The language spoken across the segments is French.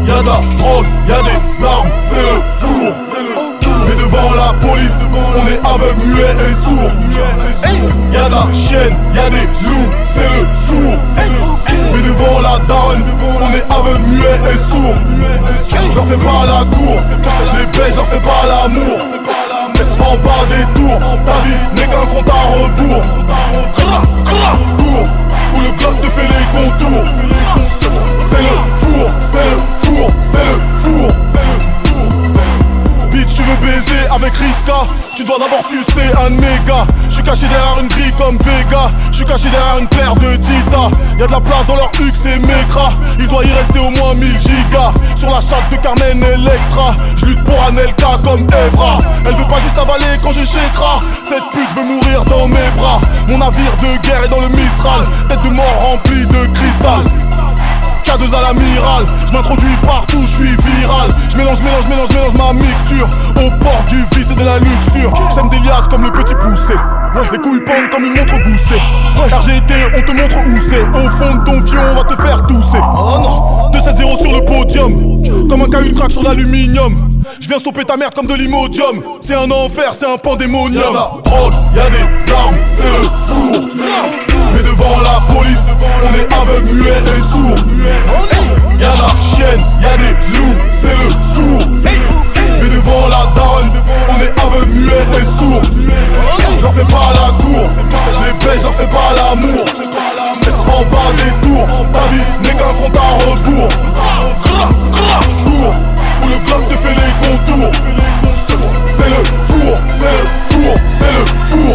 y'a de la drogue, y'a des armes, c'est le four. Mais devant la police, on est aveugle, muet et sourd. Y'a de la chienne, y'a des loups, c'est le four. Mais devant la daronne, on est aveugle, muet et sourd. Je leur fais pas la cour, je les baise, je leur fais pas l'amour. Laisse en bas des tours, ta vie n'est qu'un compte à rebours. Cours, où le bloc te fait les contours. C'est le four, c'est le four, c'est le four. Bitch, tu veux baiser avec Riska, tu dois d'abord sucer un de mes gars. J'suis caché derrière une grille comme Vega, j'suis caché derrière une paire de Tita. Y'a de la place dans leur huc, c'est mécra. Il doit y rester au moins 1000 gigas. Sur la chatte de Carmen Electra, j'lutte pour Anelka comme Evra. Elle veut pas juste avaler quand je chétra. Cette pute veut mourir dans mes bras. Mon navire de guerre est dans le Mistral, tête de mort remplie de cristal. K2 à l'amiral, je m'introduis partout, je suis viral. Je mélange ma mixture au port du vice et de la luxure. J'aime des liasses comme le petit poussé, les couilles pendent comme une montre goussée. RGT, on te montre où c'est. Au fond de ton fion, on va te faire tousser. Oh non, 2-7-0 sur le podium, comme un caillou track sur l'aluminium. Je viens stopper ta mère comme de l'imodium. C'est un enfer, c'est un pandémonium. Y'a de la drogue, y'a des armes, c'est le four. Mais devant la police, on est aveugle, muet et sourd. Y'a la chienne, y'a des loups, c'est le four. Mais devant la daronne, on est aveugle, muet et sourd. Je leur fais pas la cour, je les baise, je leur fais pas l'amour. Laisse en bas des tours, ta vie n'est qu'un compte à rebours. Cours, où le bloc te fait les contours. C'est le four, c'est le four, c'est le four.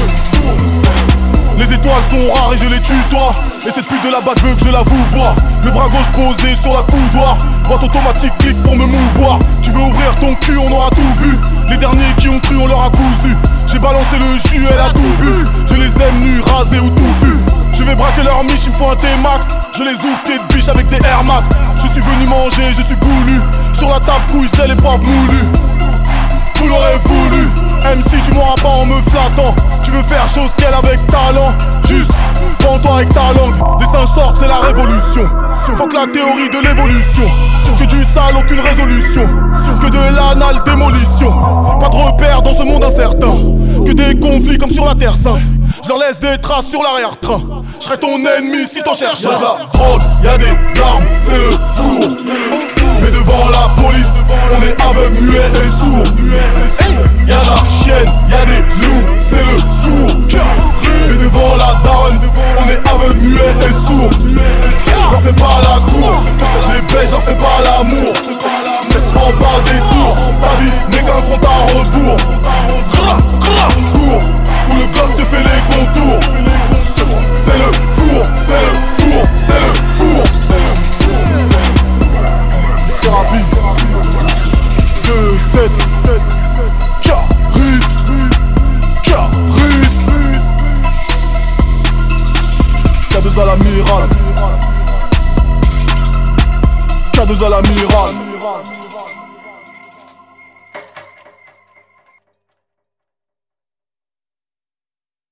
Les étoiles sont rares et je les tutoie. Et cette pute de la bague veut que je la vous vois. Le bras gauche posé sur la coudoir, boîte automatique clique pour me mouvoir. Tu veux ouvrir ton cul, on aura tout vu. Les derniers qui ont cru, on leur a cousu. J'ai balancé le jus, elle a tout bu. Je les aime nus, rasés ou touffus. Je vais braquer leur miche, il me faut un T-Max. Je les ouvre pieds de biche avec des Air Max. Je suis venu manger, je suis goulu. Sur la table couille, c'est les poivres moulus. Vous l'aurez voulu, MC tu m'auras pas en me flattant. Tu veux faire chose qu'elle avec talent. Juste, prends-toi avec ta langue. Les singes sortent, c'est la révolution. Faut que la théorie de l'évolution. Que du sale, aucune résolution. Que de l'anal démolition. Pas de repères dans ce monde incertain. Que des conflits comme sur la Terre Sainte. Je leur laisse des traces sur l'arrière-train. Je serai ton ennemi si t'en cherches. Y'a de la drogue, y'a des armes, c'est le four. Mais devant la police, on est aveugle, muet et sourd. Y'a la chienne, y'a des loups, c'est le four. Mais devant la daronne, on est aveugle, muet et sourd. Je leur fais pas la cour, je les baise, je leur fais pas l'amour. Laisse en bas des tours, ta vie n'est qu'un compte à rebours. Cours, où le bloc te fait les contours. C'est le four, c'est le four, c'est le four. Thérapie 2-7 Caris K2 à l'amiral K2 à l'amiral.